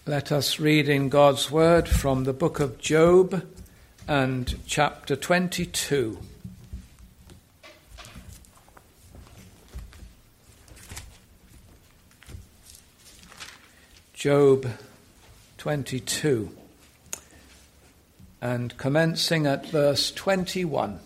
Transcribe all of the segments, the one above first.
Let us read in God's word from the book of Job and chapter 22. Job 22, and commencing at verse 21.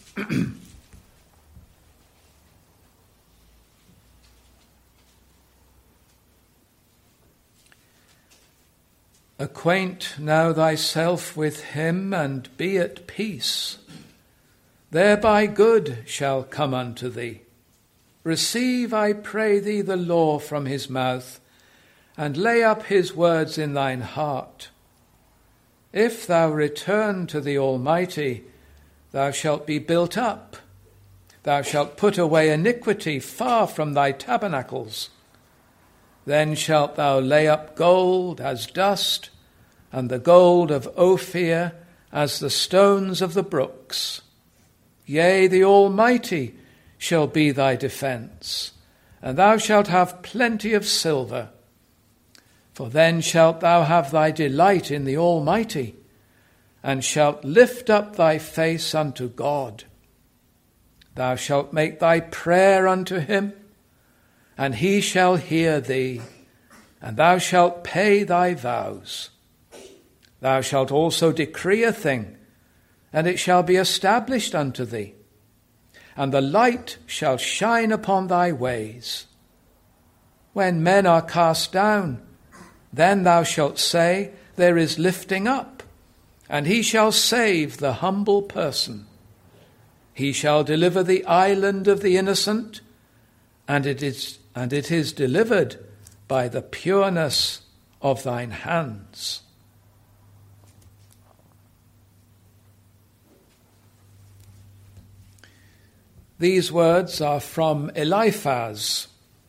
Acquaint now thyself with him, and be at peace. Thereby good shall come unto thee. Receive, I pray thee, the law from his mouth, and lay up his words in thine heart. If thou return to the Almighty, thou shalt be built up. Thou shalt put away iniquity far from thy tabernacles. Then shalt thou lay up gold as dust, and the gold of Ophir as the stones of the brooks. Yea, the Almighty shall be thy defence, and thou shalt have plenty of silver. For then shalt thou have thy delight in the Almighty, and shalt lift up thy face unto God. Thou shalt make thy prayer unto him, and he shall hear thee, and thou shalt pay thy vows. Thou shalt also decree a thing, and it shall be established unto thee, and the light shall shine upon thy ways. When men are cast down, then thou shalt say, there is lifting up, and he shall save the humble person. He shall deliver the island of the innocent, and it is delivered by the pureness of thine hands. These words are from Eliphaz.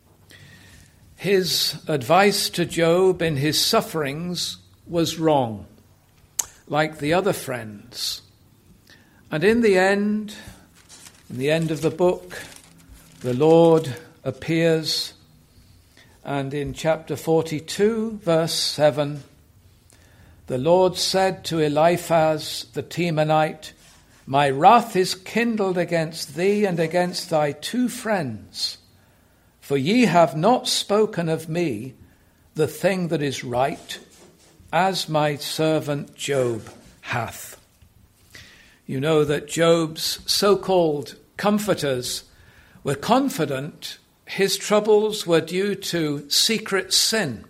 His advice to Job in his sufferings was wrong, like the other friends. And in the end of the book, the Lord appears, and in chapter 42, verse 7, the Lord said to Eliphaz the Temanite, My wrath is kindled against thee and against thy two friends, for ye have not spoken of me the thing that is right, as my servant Job hath. You know that Job's so-called comforters were confident his troubles were due to secret sin.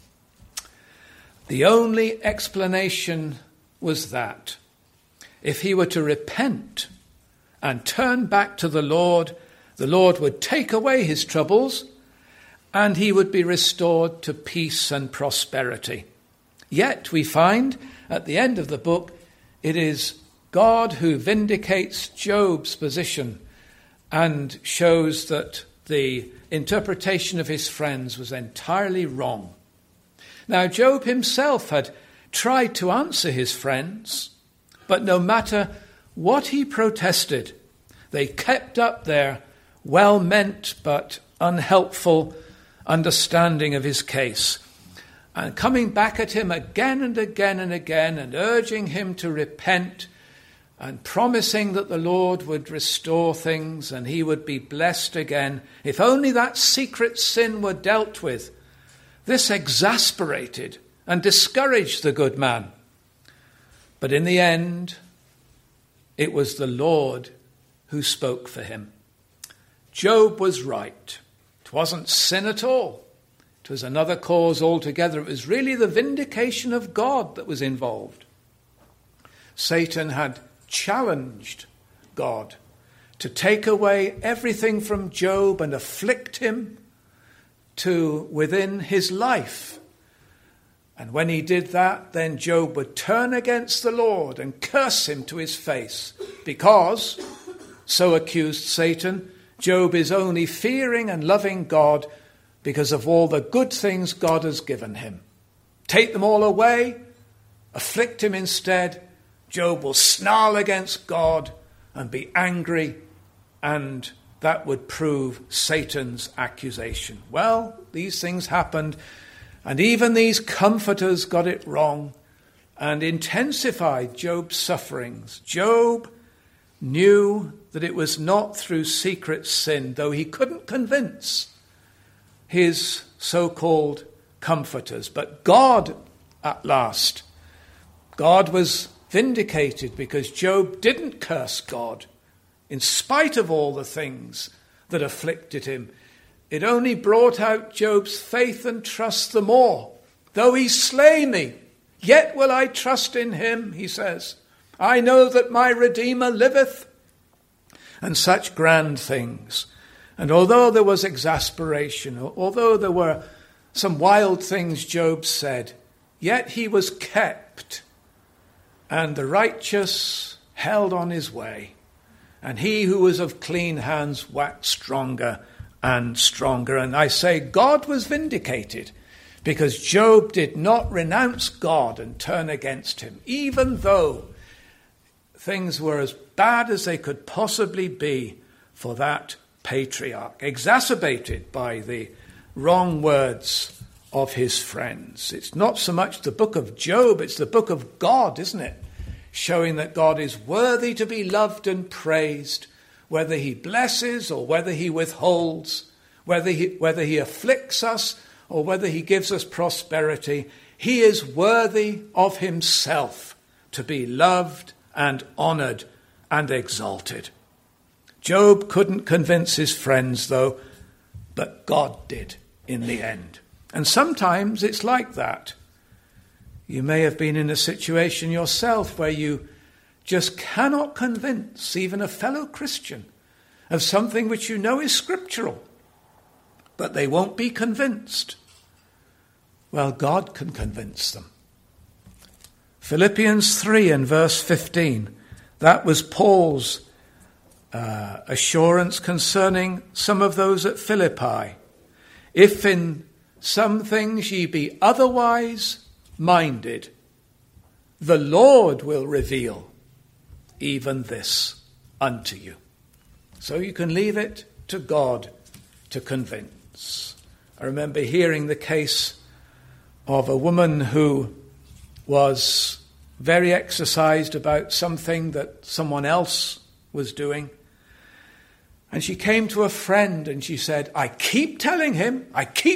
The only explanation was that if he were to repent and turn back to the Lord would take away his troubles and he would be restored to peace and prosperity. Yet we find at the end of the book, it is God who vindicates Job's position and shows that the interpretation of his friends was entirely wrong. Now, Job himself had tried to answer his friends, but no matter what he protested, they kept up their well-meant but unhelpful understanding of his case, and coming back at him again and again and again, and urging him to repent, and promising that the Lord would restore things and he would be blessed again, if only that secret sin were dealt with. This exasperated and discouraged the good man. But in the end, it was the Lord who spoke for him. Job was right. It wasn't sin at all. It was another cause altogether. It was really the vindication of God that was involved. Satan had challenged God to take away everything from Job and afflict him to within his life. And when he did that, then Job would turn against the Lord and curse him to his face, because, so accused Satan, Job is only fearing and loving God because of all the good things God has given him. Take them all away, afflict him instead, Job will snarl against God and be angry, and that would prove Satan's accusation. Well, these things happened, And even these comforters got it wrong and intensified Job's sufferings. Job knew that it was not through secret sin, though he couldn't convince his so-called comforters. But God, at last, God was vindicated because Job didn't curse God in spite of all the things that afflicted him. It only brought out Job's faith and trust the more. Though he slay me, yet will I trust in him, he says. I know that my Redeemer liveth. And such grand things. And although there was exasperation, although there were some wild things Job said, yet he was kept, and the righteous held on his way. And he who was of clean hands waxed stronger and stronger. And I say God was vindicated because Job did not renounce God and turn against him, even though things were as bad as they could possibly be for that patriarch, exacerbated by the wrong words of his friends. It's not so much the book of Job, it's the book of God, isn't it? Showing that God is worthy to be loved and praised, whether he blesses or whether he withholds, whether he afflicts us or whether he gives us prosperity. He is worthy of himself to be loved and honoured and exalted. Job couldn't convince his friends, though, but God did in the end. And sometimes it's like that. You may have been in a situation yourself where you just cannot convince even a fellow Christian of something which you know is scriptural, but they won't be convinced. Well, God can convince them. Philippians 3 and verse 15, that was Paul's assurance concerning some of those at Philippi. If in some things ye be otherwise minded, the Lord will reveal even this unto you. So you can leave it to God to convince. I remember hearing the case of a woman who was very exercised about something that someone else was doing. And she came to a friend and she said, I keep telling him.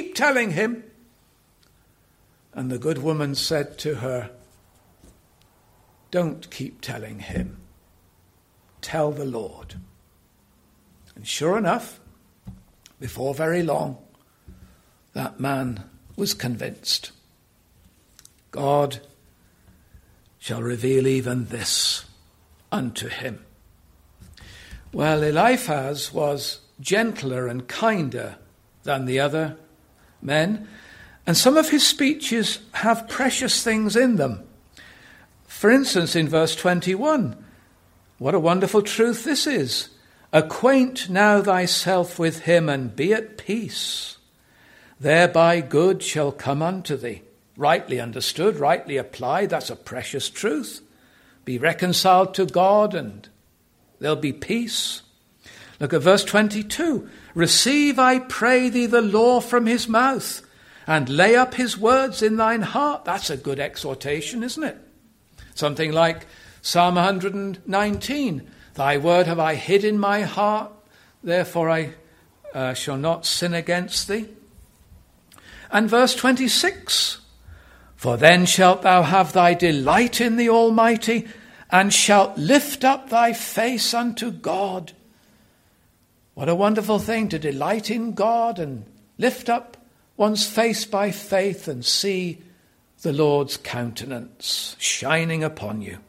And the good woman said to her, don't keep telling him. Tell the Lord. And sure enough, before very long, that man was convinced. God shall reveal even this unto him. Well, Eliphaz was gentler and kinder than the other men, and some of his speeches have precious things in them. For instance, in verse 21, what a wonderful truth this is. Acquaint now thyself with him and be at peace. Thereby good shall come unto thee. Rightly understood, rightly applied, that's a precious truth. Be reconciled to God and there'll be peace. Look at verse 22. Receive, I pray thee, the law from his mouth, and lay up his words in thine heart. That's a good exhortation, isn't it? Something like Psalm 119. Thy word have I hid in my heart, therefore I shall not sin against thee. And verse 26. For then shalt thou have thy delight in the Almighty, and shalt lift up thy face unto God. What a wonderful thing to delight in God and lift up one's face by faith and see the Lord's countenance shining upon you.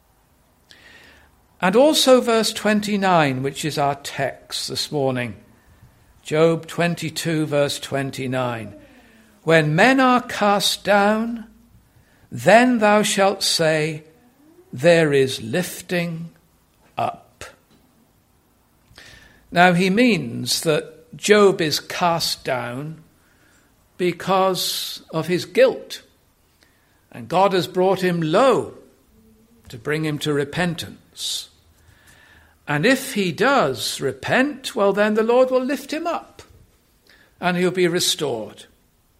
And also verse 29, which is our text this morning. Job 22, verse 29. When men are cast down, then thou shalt say, there is lifting up. Now he means that Job is cast down because of his guilt. And God has brought him low to bring him to repentance. And if he does repent, well then the Lord will lift him up and he'll be restored.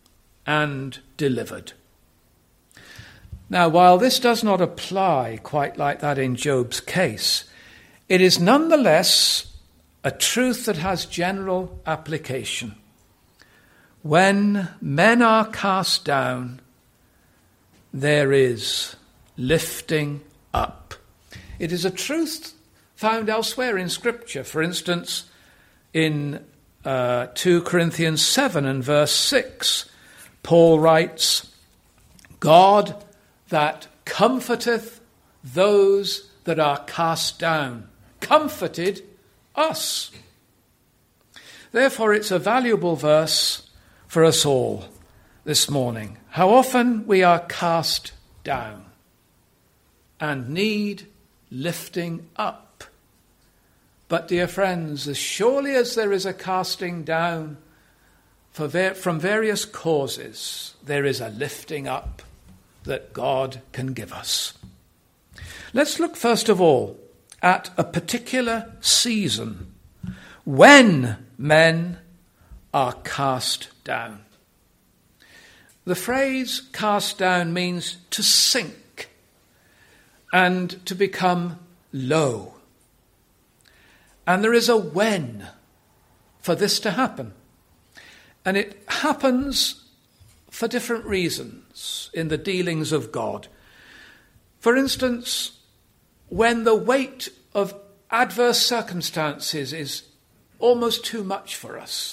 and delivered. Now, while this does not apply quite like that in Job's case, it is nonetheless a truth that has general application. When men are cast down, there is lifting up. It is a truth found elsewhere in Scripture. For instance, in 2 Corinthians 7 and verse 6, Paul writes, God that comforteth those that are cast down, comforted us. Therefore, it's a valuable verse for us all this morning. How often we are cast down and need lifting up. But, dear friends, as surely as there is a casting down from various causes, there is a lifting up that God can give us. Let's look first of all at a particular season when men are cast down. The phrase cast down means to sink and to become low. And there is a when for this to happen. And it happens for different reasons in the dealings of God. For instance, when the weight of adverse circumstances is almost too much for us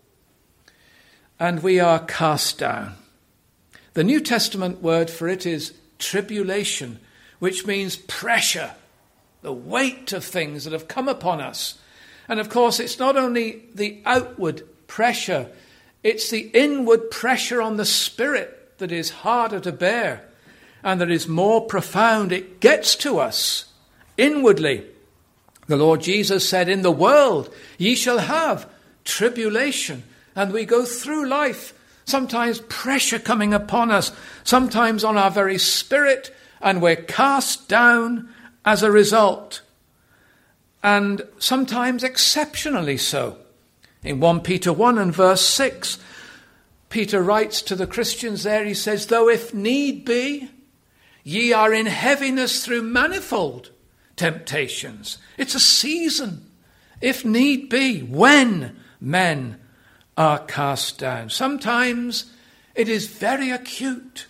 and we are cast down. The New Testament word for it is tribulation, which means pressure, the weight of things that have come upon us. And of course, it's not only the outward pressure, it's the inward pressure on the spirit that is harder to bear and that is more profound. It gets to us inwardly. The Lord Jesus said, in the world ye shall have tribulation. And we go through life, sometimes pressure coming upon us, sometimes on our very spirit, and we're cast down as a result. And sometimes exceptionally so. In 1 Peter 1 and verse 6, Peter writes to the Christians there, he says, though if need be, ye are in heaviness through manifold temptations. It's a season, if need be, when men are cast down. Sometimes it is very acute.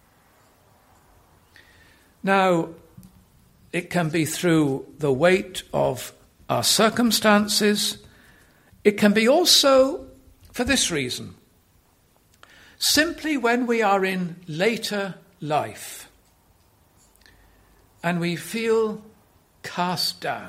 Now, it can be through the weight of our circumstances. It can be also for this reason. Simply when we are in later life and we feel cast down.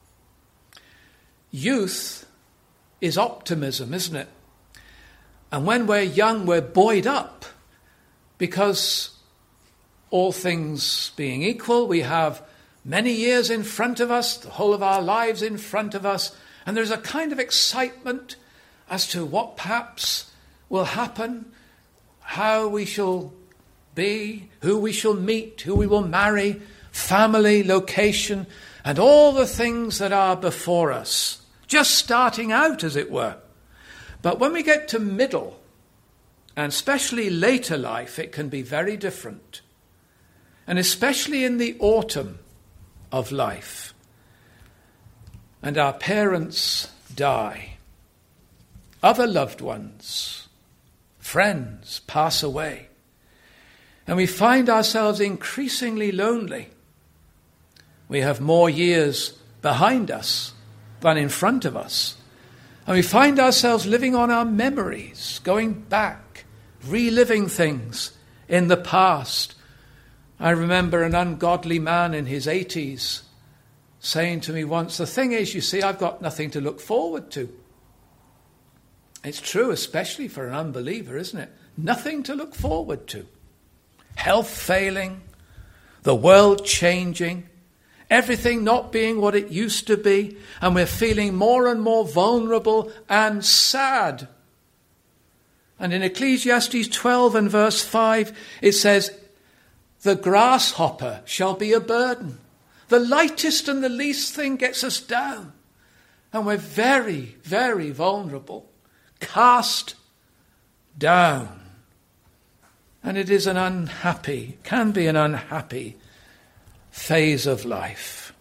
Youth is optimism, isn't it? And when we're young, we're buoyed up because all things being equal, we have many years in front of us, the whole of our lives in front of us, and there's a kind of excitement as to what perhaps will happen, how we shall be, who we shall meet, who we will marry, family, location, and all the things that are before us, just starting out, as it were. But when we get to middle, and especially later life, it can be very different. And especially in the autumn of life. And our parents die. Other loved ones, friends pass away. And we find ourselves increasingly lonely. We have more years behind us than in front of us. And we find ourselves living on our memories, going back, reliving things in the past. I remember an ungodly man in his 80s saying to me once, the thing is, you see, I've got nothing to look forward to. It's true, especially for an unbeliever, isn't it? Nothing to look forward to. Health failing, the world changing, everything not being what it used to be, and we're feeling more and more vulnerable and sad. And in Ecclesiastes 12 and verse 5, it says, the grasshopper shall be a burden. The lightest and the least thing gets us down. And we're very, very vulnerable. Cast down. And it is can be an unhappy phase of life.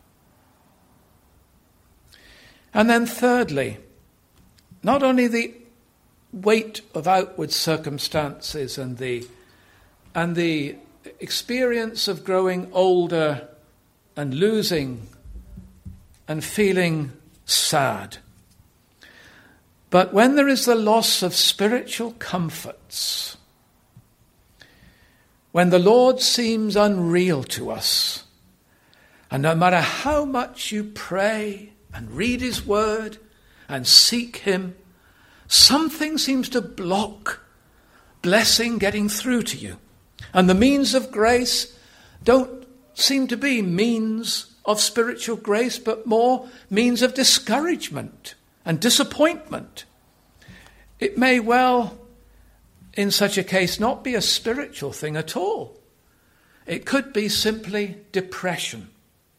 And then thirdly, not only the weight of outward circumstances and the experience of growing older and losing and feeling sad, but when there is the loss of spiritual comforts, when the Lord seems unreal to us, and no matter how much you pray and read his word and seek him, something seems to block blessing getting through to you. And the means of grace don't seem to be means of spiritual grace, but more means of discouragement and disappointment. It may well, in such a case, not be a spiritual thing at all. It could be simply depression.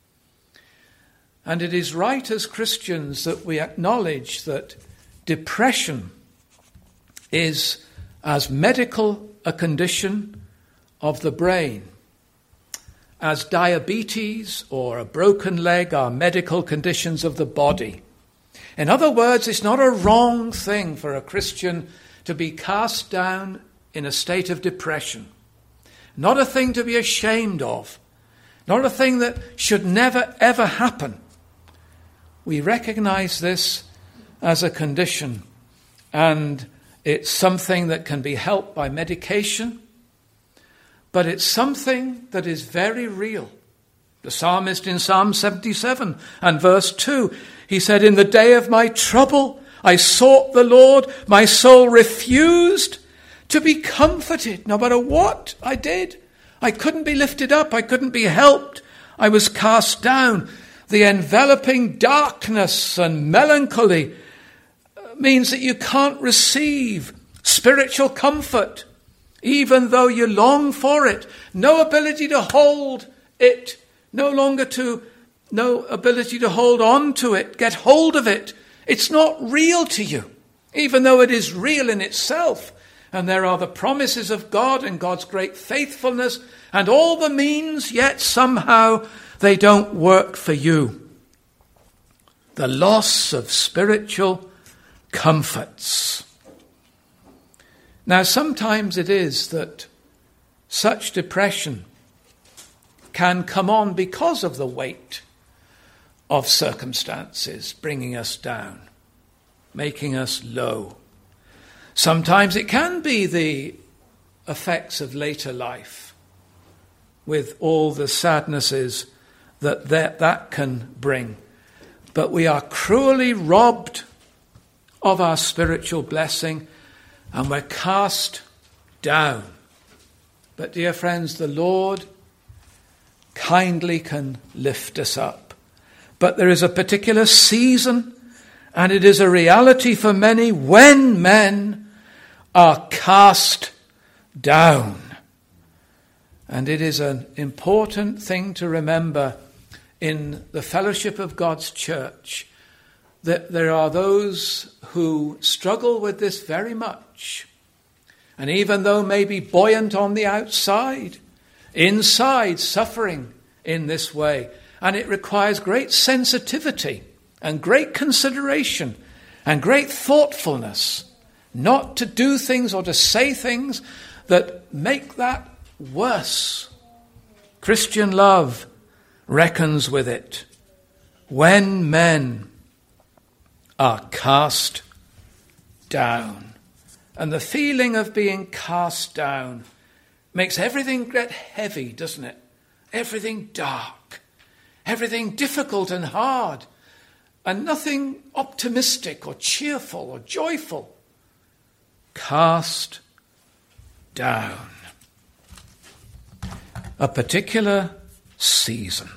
And it is right as Christians that we acknowledge that depression is as medical a condition of the brain as diabetes or a broken leg are medical conditions of the body. In other words, it's not a wrong thing for a Christian to be cast down in a state of depression. Not a thing to be ashamed of. Not a thing that should never, ever happen. We recognize this as a condition, and it's something that can be helped by medication, but it's something that is very real. The psalmist in Psalm 77 and verse 2, he said, "In the day of my trouble, I sought the Lord. My soul refused to be comforted." No matter what I did, I couldn't be lifted up. I couldn't be helped. I was cast down. The enveloping darkness and melancholy means that you can't receive spiritual comfort, even though you long for it. No ability to hold it, no ability to hold on to it, get hold of it. It's not real to you, even though it is real in itself. And there are the promises of God and God's great faithfulness and all the means, yet somehow they don't work for you. The loss of spiritual comforts. Now, sometimes it is that such depression can come on because of the weight of circumstances bringing us down, making us low. Sometimes it can be the effects of later life with all the sadnesses that can bring. But we are cruelly robbed of our spiritual blessing and we're cast down. But dear friends, the Lord kindly can lift us up. But there is a particular season, and it is a reality for many, when men are cast down. And it is an important thing to remember in the fellowship of God's church that there are those who struggle with this very much. And even though maybe buoyant on the outside, inside suffering in this way. And it requires great sensitivity and great consideration and great thoughtfulness not to do things or to say things that make that worse. Christian love reckons with it. When men are cast down, and the feeling of being cast down makes everything get heavy, doesn't it? Everything dark, everything difficult and hard, and nothing optimistic or cheerful or joyful. Cast down. A particular season.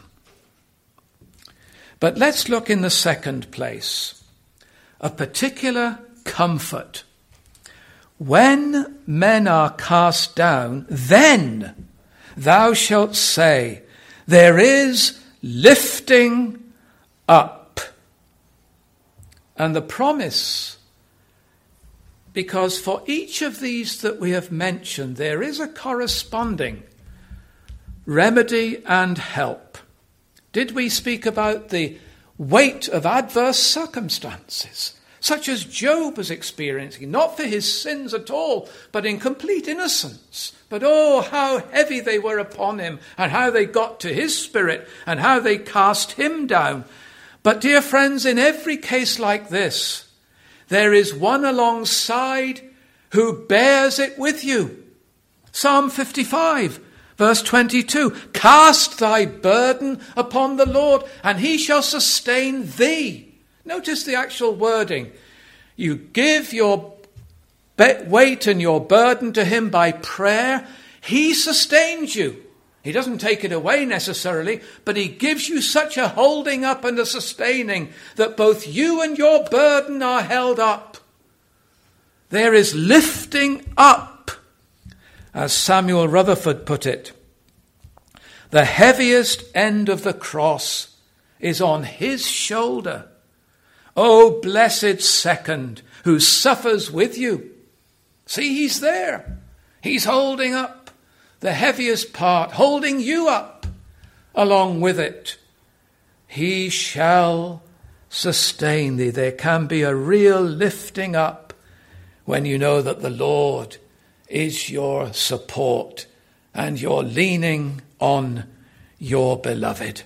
But let's look in the second place. A particular comfort. When men are cast down, then thou shalt say, there is lifting up. And the promise because for each of these that we have mentioned, there is a corresponding remedy and help. Did we speak about the weight of adverse circumstances, such as Job was experiencing, not for his sins at all, but in complete innocence? But oh, how heavy they were upon him, and how they got to his spirit, and how they cast him down. But dear friends, in every case like this, there is one alongside who bears it with you. Psalm 55, verse 22, cast thy burden upon the Lord, and he shall sustain thee. Notice the actual wording. You give your weight and your burden to him by prayer. He sustains you. He doesn't take it away necessarily, but he gives you such a holding up and a sustaining that both you and your burden are held up. There is lifting up, as Samuel Rutherford put it. The heaviest end of the cross is on his shoulder. O blessed second who suffers with you. See, he's there. He's holding up the heaviest part, holding you up along with it. He shall sustain thee. There can be a real lifting up when you know that the Lord is your support and you're leaning on your beloved.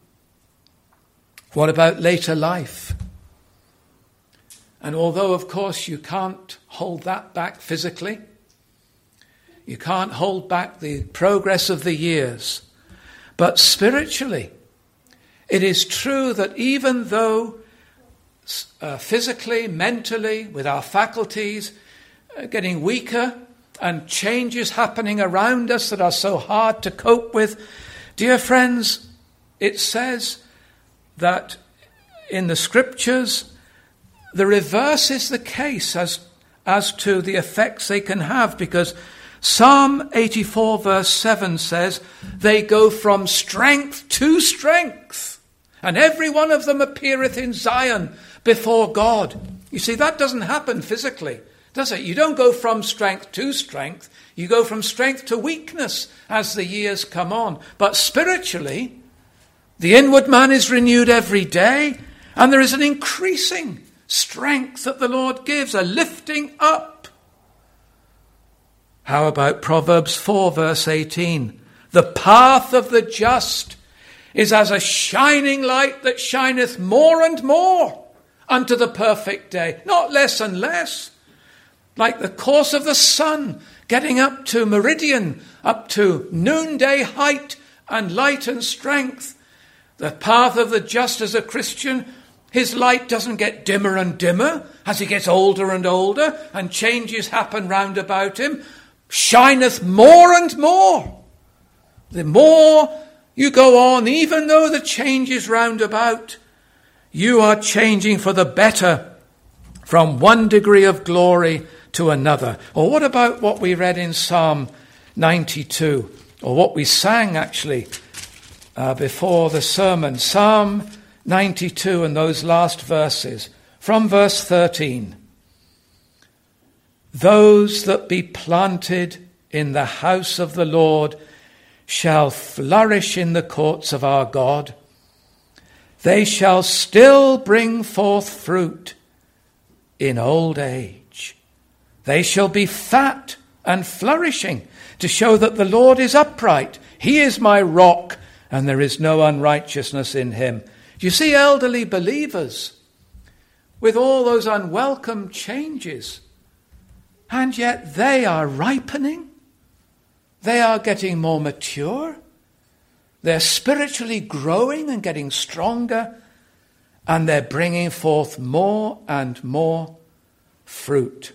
What about later life? And although, of course, you can't hold that back physically, you can't hold back the progress of the years, but spiritually, it is true that even though physically, mentally, with our faculties getting weaker and changes happening around us that are so hard to cope with, dear friends, it says that in the scriptures, the reverse is the case as to the effects they can have, because Psalm 84 verse 7 says, they go from strength to strength, and every one of them appeareth in Zion before God. You see, that doesn't happen physically, does it? You don't go from strength to strength. You go from strength to weakness as the years come on. But spiritually, the inward man is renewed every day, and there is an increasing strength that the Lord gives, a lifting up. How about Proverbs 4 verse 18? The path of the just is as a shining light that shineth more and more unto the perfect day, not less and less. Like the course of the sun, getting up to meridian, up to noonday height and light and strength. The path of the just as a Christian, his light doesn't get dimmer and dimmer as he gets older and older and changes happen round about him. Shineth more and more. The more you go on, even though the change is round about, you are changing for the better from one degree of glory to another. Or what about what we read in Psalm 92, or what we sang actually before the sermon? Psalm 92 and those last verses, from verse 13. Those that be planted in the house of the Lord shall flourish in the courts of our God. They shall still bring forth fruit in old age. They shall be fat and flourishing to show that the Lord is upright. He is my rock, and there is no unrighteousness in him. You see, elderly believers, with all those unwelcome changes, and yet they are ripening. They are getting more mature. They're spiritually growing and getting stronger. And they're bringing forth more and more fruit.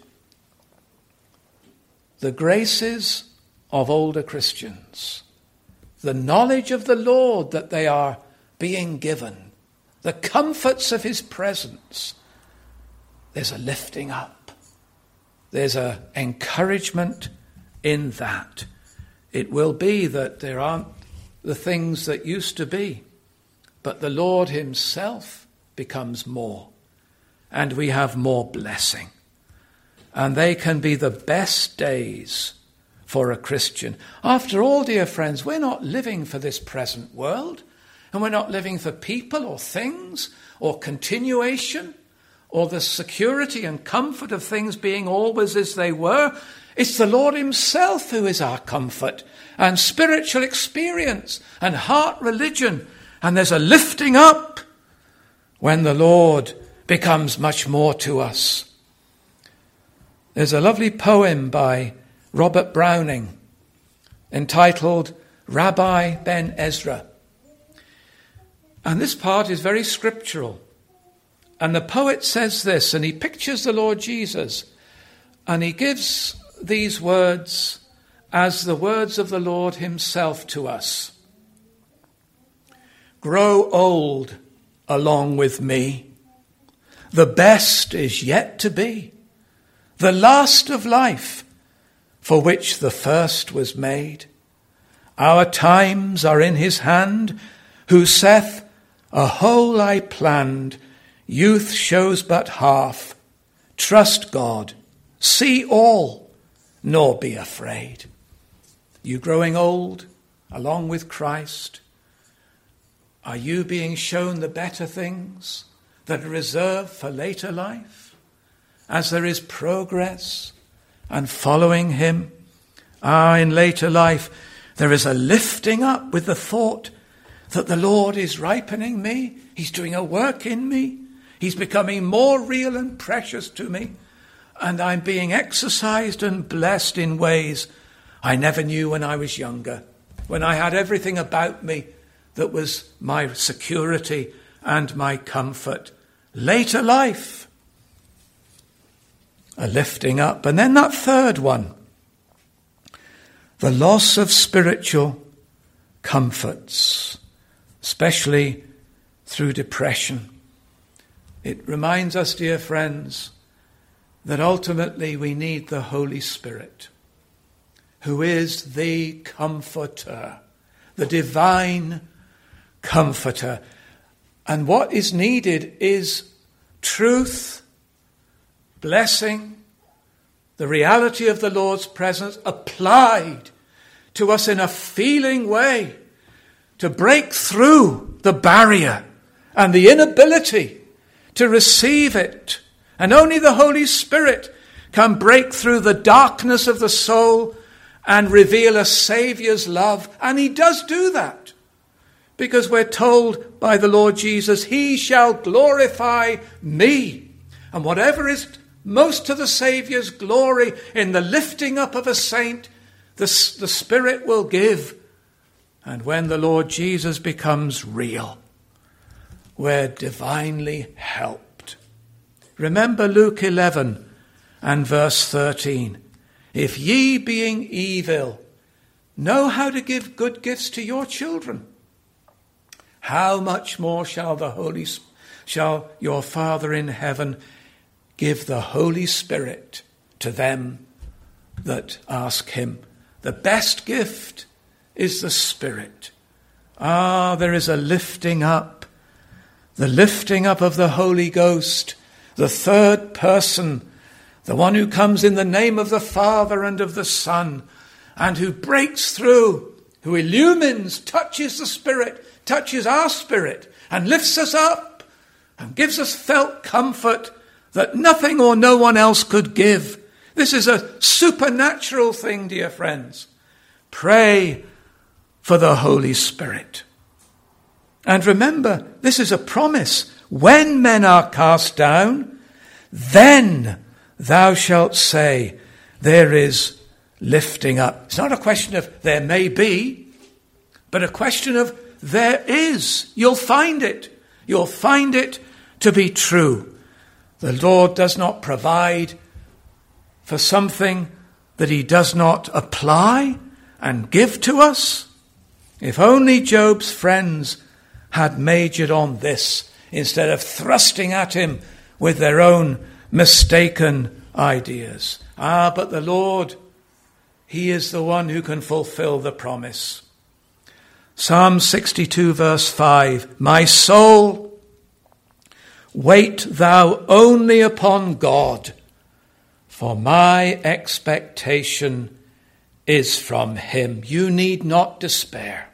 The graces of older Christians, the knowledge of the Lord that they are being given, the comforts of his presence, there's a lifting up. There's an encouragement in that. It will be that there aren't the things that used to be, but the Lord himself becomes more, and we have more blessing. and they can be the best days for a Christian. After all, dear friends, we're not living for this present world, and we're not living for people or things or continuation or the security and comfort of things being always as they were. It's the Lord himself who is our comfort and spiritual experience and heart religion. And there's a lifting up when the Lord becomes much more to us. There's a lovely poem by Robert Browning entitled Rabbi Ben Ezra. And this part is very scriptural. And the poet says this, and he pictures the Lord Jesus, and he gives these words as the words of the Lord himself to us. Grow old along with me. The best is yet to be. The last of life, for which the first was made. Our times are in his hand, who saith, a whole I planned. Youth shows but half. Trust God. See all, nor be afraid. You growing old along with Christ? Are you being shown the better things that are reserved for later life? As there is progress and following him, in later life there is a lifting up with the thought that the Lord is ripening me. He's doing a work in me. He's becoming more real and precious to me. And I'm being exercised and blessed in ways I never knew when I was younger, when I had everything about me that was my security and my comfort. Later life, a lifting up. And then that third one, the loss of spiritual comforts, especially through depression. It reminds us, dear friends, that ultimately we need the Holy Spirit, who is the Comforter, the divine Comforter. And what is needed is truth, blessing, the reality of the Lord's presence applied to us in a feeling way to break through the barrier and the inability to receive it. And only the Holy Spirit can break through the darkness of the soul and reveal a Saviour's love. And he does do that, because we're told by the Lord Jesus, he shall glorify me. And whatever is most to the Saviour's glory in the lifting up of a saint, the Spirit will give. And when the Lord Jesus becomes real, we're divinely helped. Remember Luke 11 and verse 13. If ye, being evil, know how to give good gifts to your children, how much more shall your Father in heaven give the Holy Spirit to them that ask him. The best gift is the Spirit. There is a lifting up, the lifting up of the Holy Ghost, the third person, the one who comes in the name of the Father and of the Son, and who breaks through, who illumines, touches the Spirit, touches our spirit, and lifts us up, and gives us felt comfort that nothing or no one else could give. This is a supernatural thing, dear friends. Pray for the Holy Spirit. And remember, this is a promise. When men are cast down, then thou shalt say, there is lifting up. It's not a question of there may be, but a question of there is. You'll find it. You'll find it to be true. The Lord does not provide for something that he does not apply and give to us. If only Job's friends had majored on this instead of thrusting at him with their own mistaken ideas. But the Lord, he is the one who can fulfill the promise. Psalm 62 verse 5, my soul, wait thou only upon God, for my expectation is from him. You need not despair.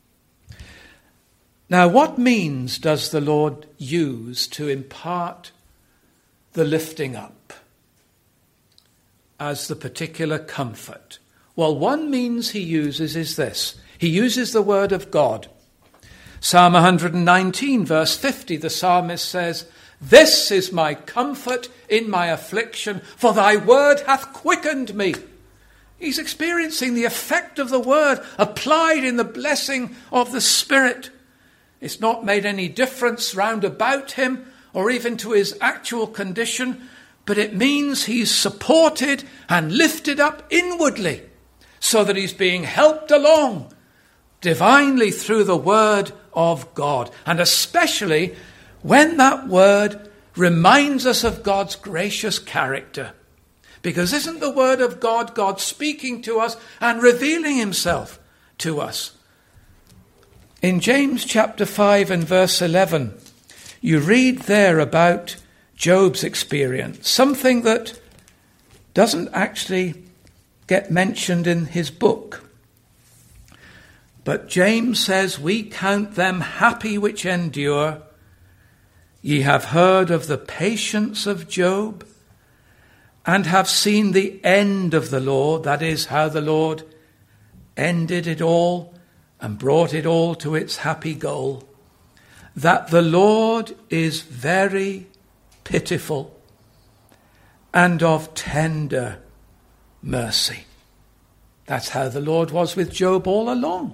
Now, what means does the Lord use to impart the lifting up as the particular comfort? Well, one means he uses is this. He uses the word of God. Psalm 119, verse 50, the psalmist says, "This is my comfort in my affliction, for thy word hath quickened me." He's experiencing the effect of the word applied in the blessing of the Spirit. It's not made any difference round about him or even to his actual condition, but it means he's supported and lifted up inwardly so that he's being helped along divinely through the word of God. And especially when that word reminds us of God's gracious character. Because isn't the word of God, God speaking to us and revealing himself to us? In James chapter 5 and verse 11, you read there about Job's experience, something that doesn't actually get mentioned in his book. But James says, "We count them happy which endure. Ye have heard of the patience of Job, and have seen the end of the Lord," that is, how the Lord ended it all and brought it all to its happy goal, "that the Lord is very pitiful and of tender mercy." That's how the Lord was with Job all along.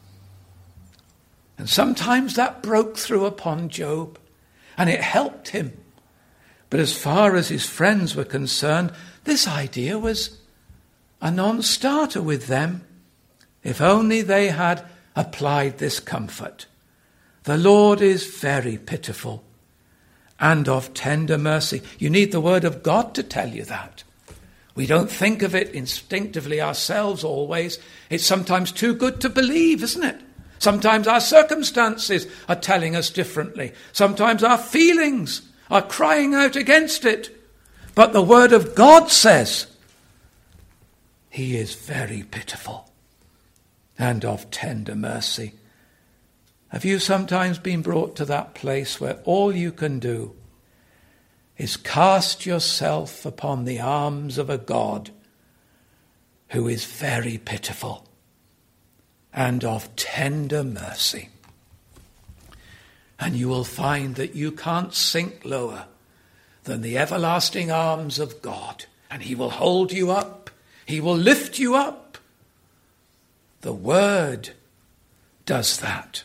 And sometimes that broke through upon Job, and it helped him. But as far as his friends were concerned, this idea was a non-starter with them. If only they had applied this comfort. The Lord is very pitiful and of tender mercy. You need the word of God to tell you that. We don't think of it instinctively ourselves always. It's sometimes too good to believe, isn't it? Sometimes our circumstances are telling us differently. Sometimes our feelings are crying out against it. But the word of God says, he is very pitiful and of tender mercy. Have you sometimes been brought to that place where all you can do is cast yourself upon the arms of a God who is very pitiful and of tender mercy? And you will find that you can't sink lower than the everlasting arms of God. And he will hold you up. He will lift you up. The word does that.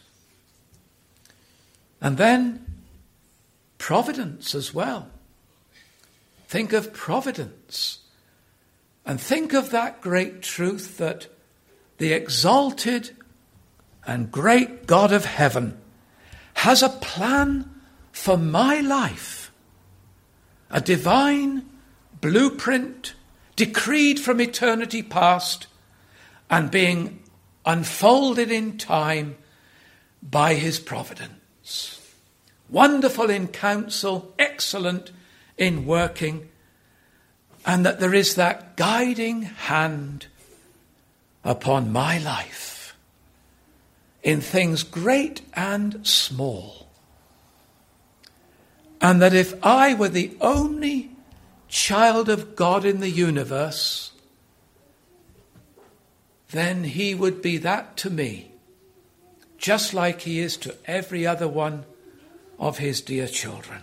And then providence as well. Think of providence. And think of that great truth that the exalted and great God of heaven has a plan for my life, a divine blueprint decreed from eternity past and being unfolded in time by his providence. Wonderful in counsel, excellent in working, and that there is that guiding hand upon my life in things great and small. And that if I were the only child of God in the universe, then he would be that to me, just like he is to every other one of his dear children.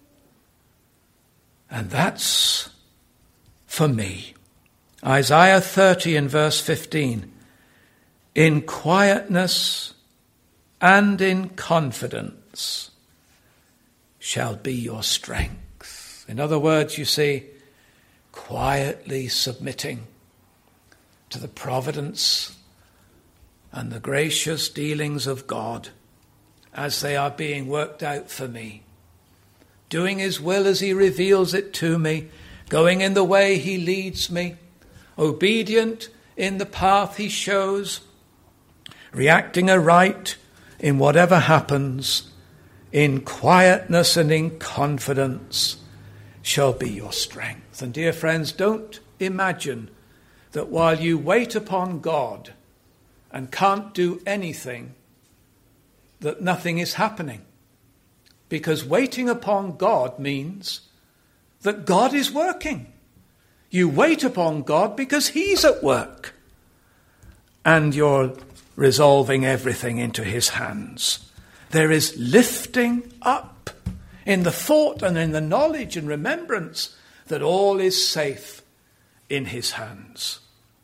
And that's for me. Isaiah 30 and verse 15. In quietness and in confidence shall be your strength. In other words, you see, quietly submitting to the providence and the gracious dealings of God as they are being worked out for me. Doing his will as he reveals it to me, going in the way he leads me, obedient in the path he shows, reacting aright in whatever happens, in quietness and in confidence, shall be your strength. And dear friends, don't imagine that while you wait upon God and can't do anything, that nothing is happening. Because waiting upon God means that God is working. You wait upon God because he's at work. And you're resolving everything into his hands. There is lifting up in the thought and in the knowledge and remembrance that all is safe in his hands.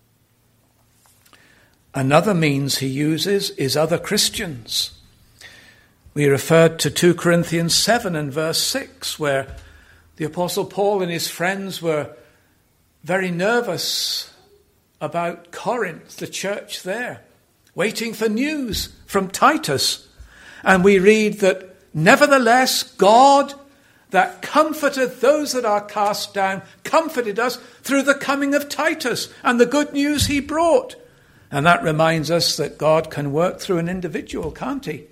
Another means he uses is other Christians. We referred to 2 Corinthians 7 and verse 6, where the Apostle Paul and his friends were very nervous about Corinth, the church there, waiting for news from Titus. And we read that, nevertheless, God that comforted those that are cast down, comforted us through the coming of Titus and the good news he brought. And that reminds us that God can work through an individual, can't he?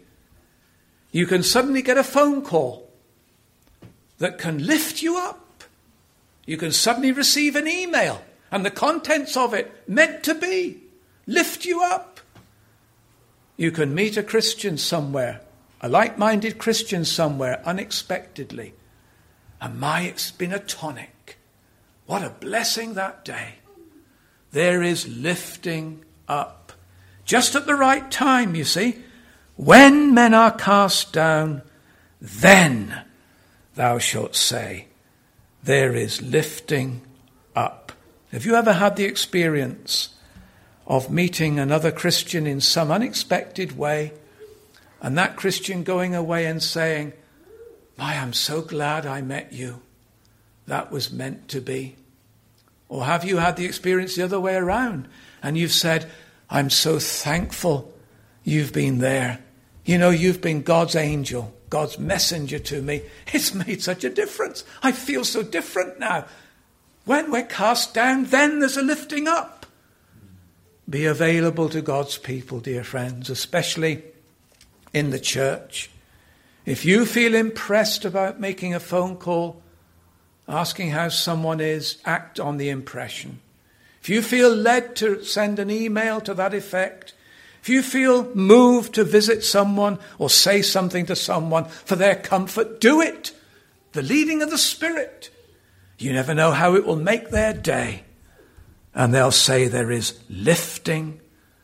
You can suddenly get a phone call that can lift you up. You can suddenly receive an email and the contents of it, meant to be, lift you up. You can meet a Christian somewhere, a like-minded Christian somewhere, unexpectedly. And it's been a tonic. What a blessing that day. There is lifting up. Just at the right time, you see. When men are cast down, then thou shalt say, there is lifting up. Have you ever had the experience of meeting another Christian in some unexpected way, and that Christian going away and saying, I'm so glad I met you. That was meant to be. Or have you had the experience the other way around, and you've said, I'm so thankful you've been there. You know, you've been God's angel, God's messenger to me. It's made such a difference. I feel so different now. When we're cast down, then there's a lifting up. Be available to God's people, dear friends, especially in the church. If you feel impressed about making a phone call, asking how someone is, act on the impression. If you feel led to send an email to that effect, if you feel moved to visit someone or say something to someone for their comfort, do it. The leading of the Spirit. You never know how it will make their day. And they'll say there is lifting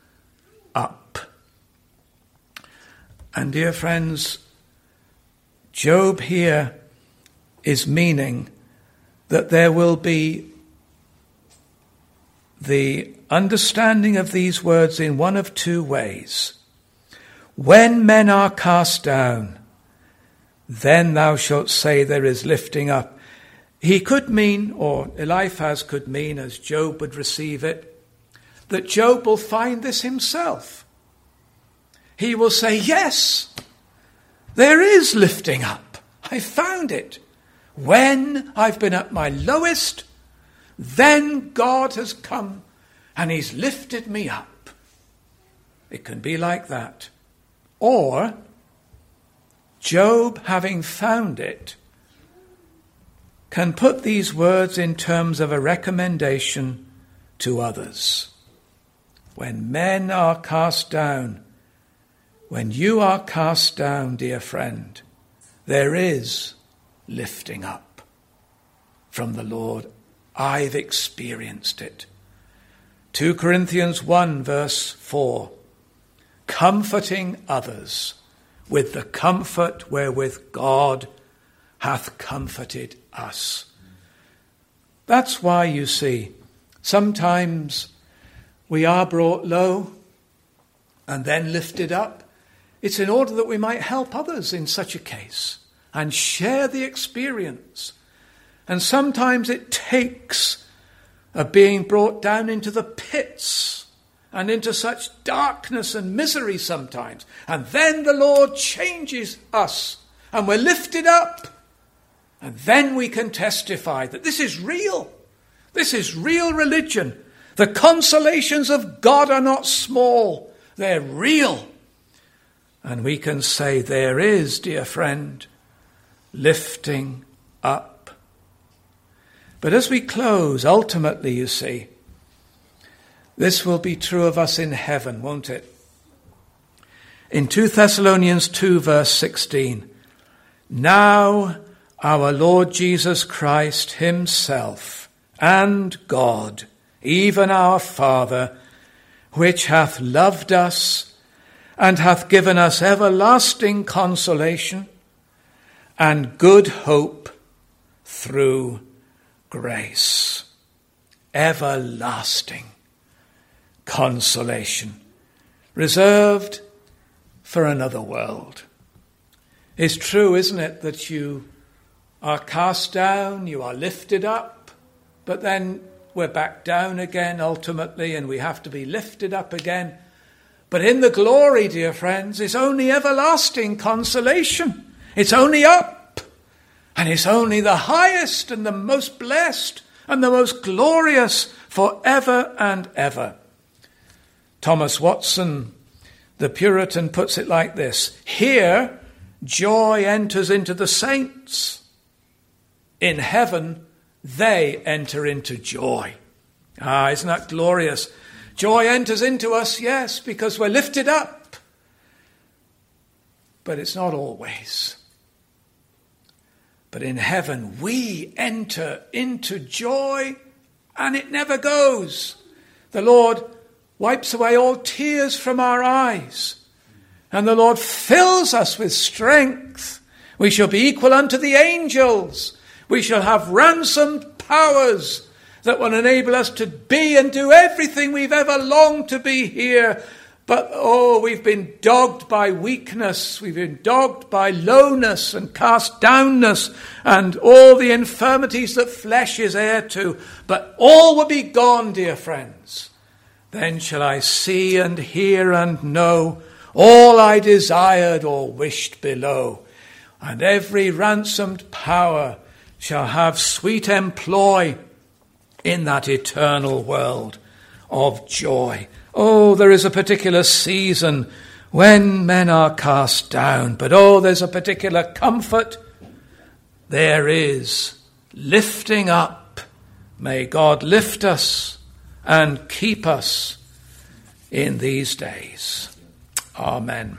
up. And dear friends, Job here is meaning that there will be the understanding of these words in one of two ways. When men are cast down, then thou shalt say there is lifting up. He could mean, or Eliphaz could mean, as Job would receive it, that Job will find this himself. He will say, yes, there is lifting up. I found it. When I've been at my lowest, then God has come and he's lifted me up. It can be like that. Or, Job, having found it, can put these words in terms of a recommendation to others. When men are cast down, when you are cast down, dear friend, there is lifting up from the Lord. I've experienced it. 2 Corinthians 1 verse 4. Comforting others with the comfort wherewith God hath comforted us. That's why, you see, sometimes we are brought low and then lifted up. It's in order that we might help others in such a case and share the experience. And sometimes it takes a being brought down into the pits and into such darkness and misery sometimes. And then the Lord changes us and we're lifted up. And then we can testify that this is real. This is real religion. The consolations of God are not small. They're real. And we can say there is, dear friend, lifting up. But as we close, ultimately, you see, this will be true of us in heaven, won't it? In 2 Thessalonians 2, verse 16, now our Lord Jesus Christ himself and God, even our Father, which hath loved us and hath given us everlasting consolation and good hope through grace. Everlasting consolation, reserved for another world. It's true, isn't it, that you are cast down, you are lifted up, but then we're back down again ultimately, and we have to be lifted up again. But in the glory, dear friends, it's only everlasting consolation. It's only up, and it's only the highest and the most blessed and the most glorious forever and ever. Thomas Watson, the Puritan, puts it like this: here, joy enters into the saints. In heaven, they enter into joy. Isn't that glorious? Joy enters into us, yes, because we're lifted up. But it's not always. But in heaven, we enter into joy, and it never goes. The Lord wipes away all tears from our eyes, and the Lord fills us with strength. We shall be equal unto the angels. We shall have ransomed powers that will enable us to be and do everything we've ever longed to be here. But, we've been dogged by weakness. We've been dogged by lowness and cast downness and all the infirmities that flesh is heir to. But all will be gone, dear friends. Then shall I see and hear and know all I desired or wished below. And every ransomed power shall have sweet employ in that eternal world of joy. There is a particular season when men are cast down, but there's a particular comfort. There is lifting up. May God lift us and keep us in these days. Amen.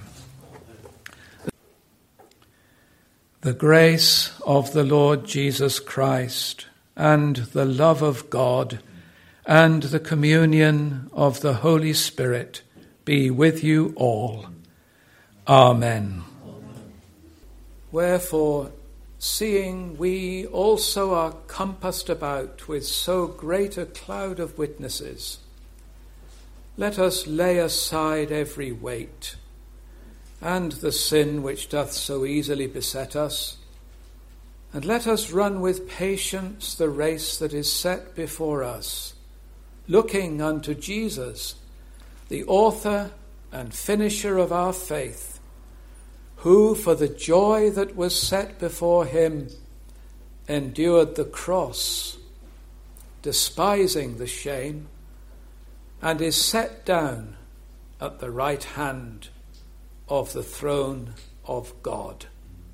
The grace of the Lord Jesus Christ and the love of God and the communion of the Holy Spirit be with you all. Amen. Wherefore, seeing we also are compassed about with so great a cloud of witnesses, let us lay aside every weight and the sin which doth so easily beset us, and let us run with patience the race that is set before us, looking unto Jesus, the author and finisher of our faith, who for the joy that was set before him endured the cross, despising the shame, and is set down at the right hand of the throne of God.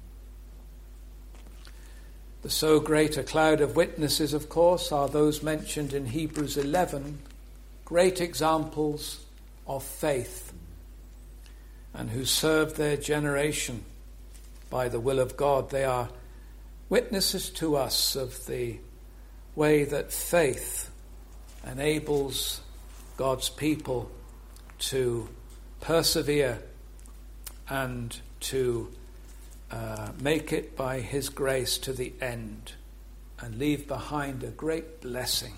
The so great a cloud of witnesses, of course, are those mentioned in Hebrews 11, great examples of faith, and who served their generation by the will of God. They are witnesses to us of the way that faith enables God's people to persevere and to make it by his grace to the end and leave behind a great blessing.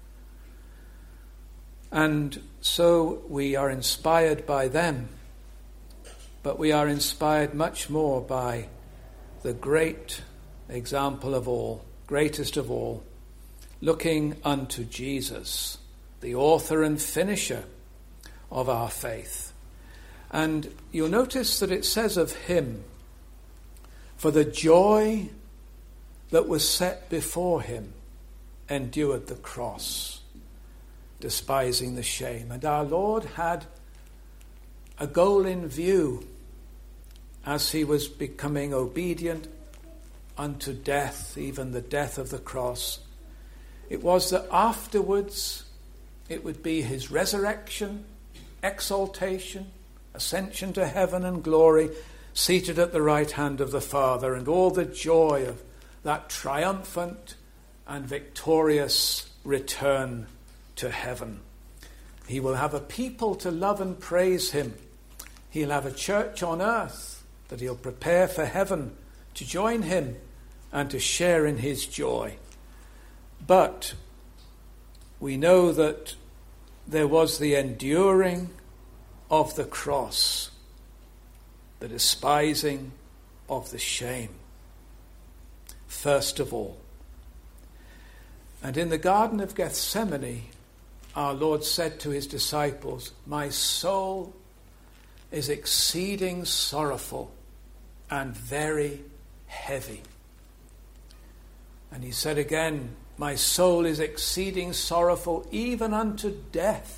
And so we are inspired by them, but we are inspired much more by the great example of all, greatest of all, looking unto Jesus, the author and finisher of our faith. And you'll notice that it says of him, for the joy that was set before him endured the cross, despising the shame. And our Lord had a goal in view as he was becoming obedient unto death, even the death of the cross. It was that afterwards it would be his resurrection, exaltation, ascension to heaven and glory, seated at the right hand of the Father, and all the joy of that triumphant and victorious return to heaven. He will have a people to love and praise him. He'll have a church on earth that he'll prepare for heaven to join him and to share in his joy. But we know that there was the enduring of the cross, the despising of the shame, first of all. And in the Garden of Gethsemane, our Lord said to his disciples, "My soul is exceeding sorrowful and very heavy." And he said again, "My soul is exceeding sorrowful even unto death."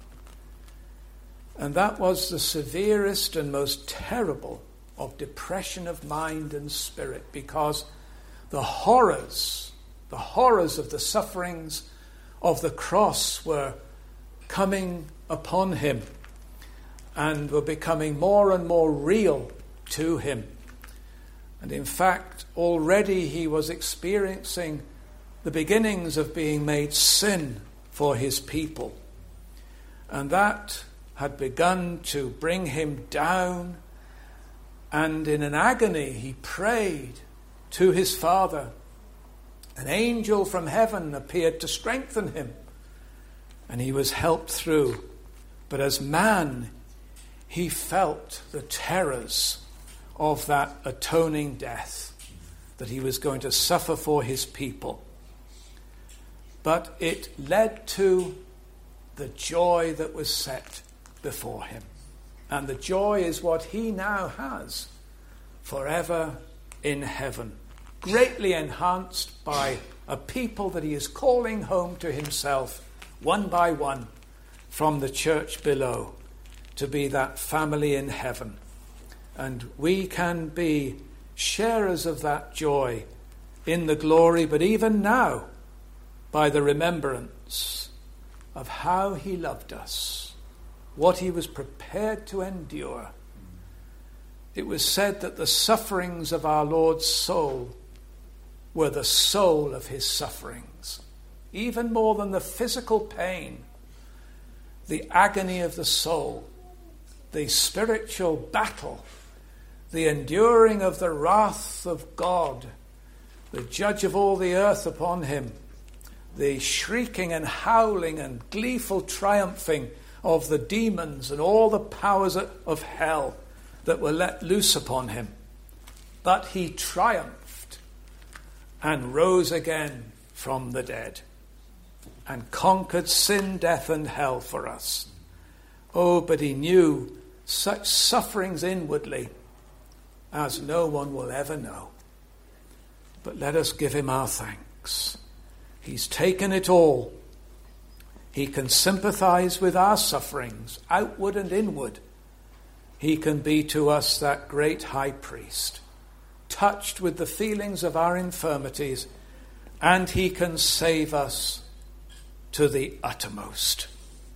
And that was the severest and most terrible of depression of mind and spirit, because the horrors of the sufferings of the cross were coming upon him and were becoming more and more real to him. And in fact, already he was experiencing the beginnings of being made sin for his people. And that had begun to bring him down, and in an agony he prayed to his Father. An angel from heaven appeared to strengthen him, and he was helped through. But as man, he felt the terrors of that atoning death that he was going to suffer for his people. But it led to the joy that was set before him. And the joy is what he now has forever in heaven, greatly enhanced by a people that he is calling home to himself one by one from the church below to be that family in heaven. And we can be sharers of that joy in the glory, but even now by the remembrance of how he loved us, what he was prepared to endure. It was said that the sufferings of our Lord's soul were the soul of his sufferings, even more than the physical pain, the agony of the soul, the spiritual battle, the enduring of the wrath of God, the judge of all the earth upon him, the shrieking and howling and gleeful triumphing of the demons and all the powers of hell that were let loose upon him. But he triumphed and rose again from the dead and conquered sin, death, and hell for us. Oh, but he knew such sufferings inwardly as no one will ever know. But let us give him our thanks. He's taken it all. He can sympathize with our sufferings, outward and inward. He can be to us that great high priest, touched with the feelings of our infirmities, and he can save us to the uttermost.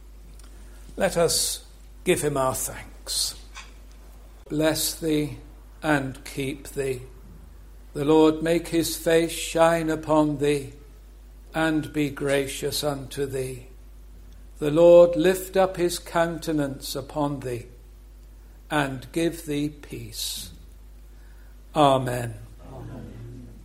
Let us give him our thanks. Bless thee and keep thee. The Lord make his face shine upon thee and be gracious unto thee. The Lord lift up his countenance upon thee and give thee peace. Amen. Amen.